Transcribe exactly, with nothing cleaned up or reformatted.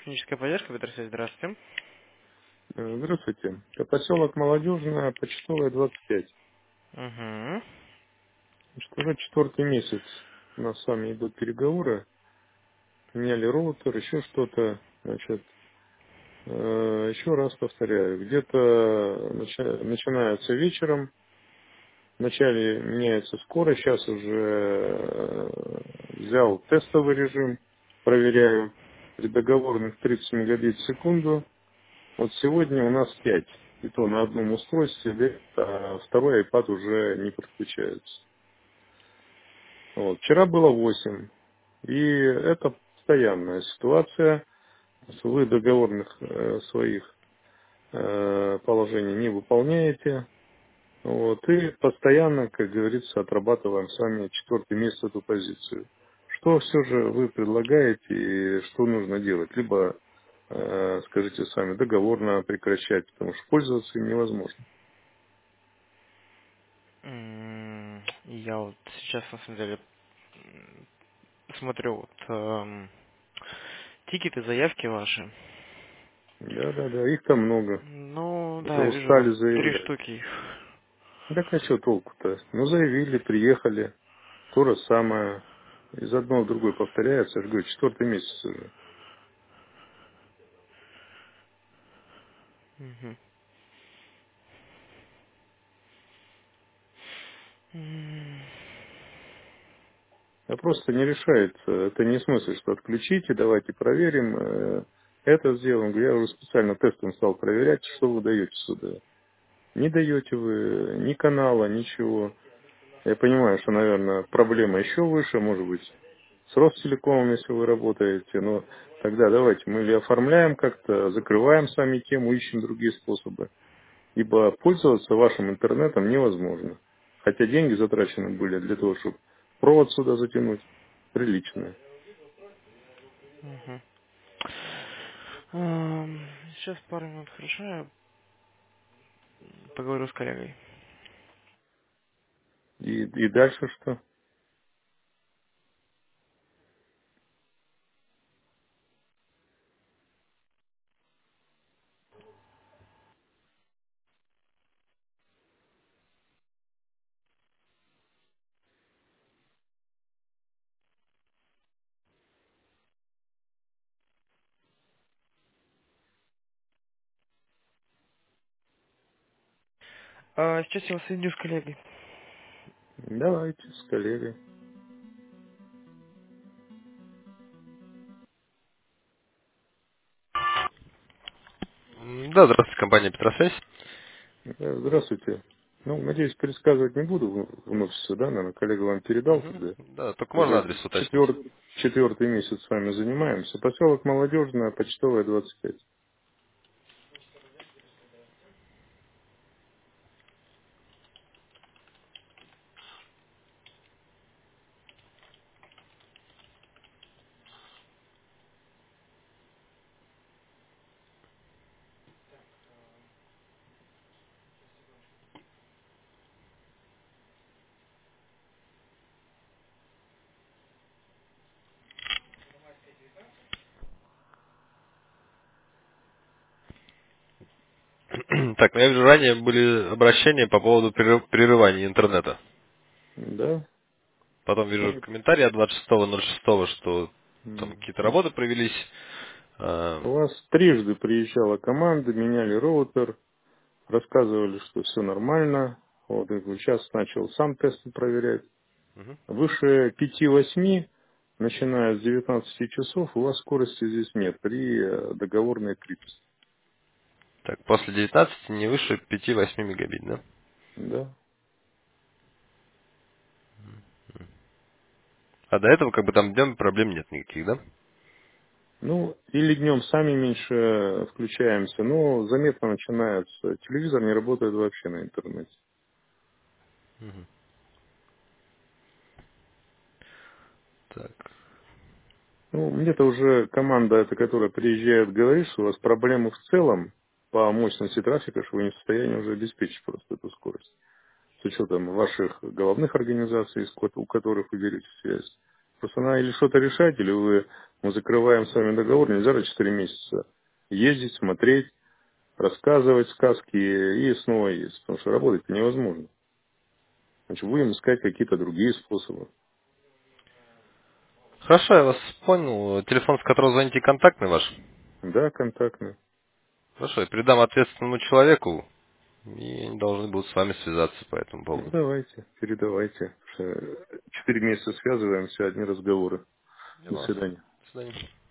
Техническая поддержка, Петросвязь, здравствуйте. Э, Здравствуйте. Это поселок Молодежная, почтовая, двадцать пять. Угу. Значит, уже четвертый месяц у нас с вами идут переговоры. Меняли роутер, еще что-то. Значит, э, еще раз повторяю, где-то начи- начинаются вечером, вначале меняется скорость, сейчас уже э, взял тестовый режим, проверяю при договорных тридцать мегабит в секунду. Вот сегодня у нас пять. И то на одном устройстве, да, а второй iPad уже не подключается. Вот. Вчера было восемь. И это постоянная ситуация. Вы договорных э, своих э, положений не выполняете. Вот. И постоянно, как говорится, отрабатываем с вами четвертый месяц эту позицию. Что все же вы предлагаете и что нужно делать? Либо, э, скажите сами, договор надо прекращать, потому что пользоваться им невозможно. М, Я вот сейчас, на самом деле, м, смотрю вот эм, тикеты, заявки ваши. Да-да-да, их там много. Ну, Уже да, я вижу, у вас устали три заявлять. штуки их. Так а что толку-то? Ну, заявили, приехали, то же самое. Из одного в другое повторяется. Я же говорю, четвертый месяц уже. Мгм. М, А просто не решается. Это не смысл, что отключите, давайте проверим. э, Это сделаем. Я уже специально тестом стал проверять, что вы даете сюда. Не даете вы ни канала, ничего. Я понимаю, что, наверное, проблема еще выше, может быть, с Ростелекомом, если вы работаете, но тогда давайте мы или оформляем как-то, закрываем сами тему, ищем другие способы. Ибо пользоваться вашим интернетом невозможно. Хотя деньги затрачены были для того, чтобы провод сюда затянуть. Приличные. мгм. Эм, Сейчас пару минут, хорошо, я поговорю с коллегой. И, и дальше что? А, сейчас я вас соединю с коллегой. Давайте с коллегой. М, Да, здравствуйте, компания Петросвязь. Э, Здравствуйте. Ну, надеюсь, пересказывать не буду в- вновь все, да, наверное, коллега вам передал Угу. тогда. Да, только можно Уже адрес уточнить. четвер- четвертый месяц с вами занимаемся. Поселок Молодежная, почтовая, двадцать пять. Так, ну я вижу, ранее были обращения по поводу перерыв- прерывания интернета. Да. Потом вижу Ну, комментарий от двадцать шестого ноль шестого, что там м, какие-то значит, работы провелись. А, у вас трижды приезжала команда, меняли роутер, рассказывали, что все нормально. Вот, и вот сейчас начал сам тест проверять. мгм. Выше пяти-восьми, начиная с девятнадцати часов, у вас скорости здесь нет при э, договорной тридцать. Так, после девятнадцати не выше пяти-восьми мегабит, да? Да. А до этого как бы там днем проблем нет никаких, да? Ну, или днем сами меньше включаемся, но заметно начинается. Телевизор не работает вообще на интернете. Мгм. Так. Ну, мне-то уже команда, эта, которая приезжает, говорит, что у вас проблемы в целом по мощности трафика, что вы не в состоянии уже обеспечить просто эту скорость. С учетом ваших головных организаций, с ко- у которых вы берете связь. Просто надо или что-то решать, или вы Мы закрываем с вами договор, нельзя за четыре месяца ездить, смотреть, рассказывать сказки и снова есть, потому что работать невозможно. Значит, будем искать какие-то другие способы. Хорошо, я вас понял. Телефон, с которого звоните, контактный ваш? Да, контактно. Хорошо, я передам ответственному человеку, и они должны будут с вами связаться по этому Ну, поводу. давайте, передавайте. Четыре месяца связываемся, одни разговоры. Я До вас. свидания. До свидания.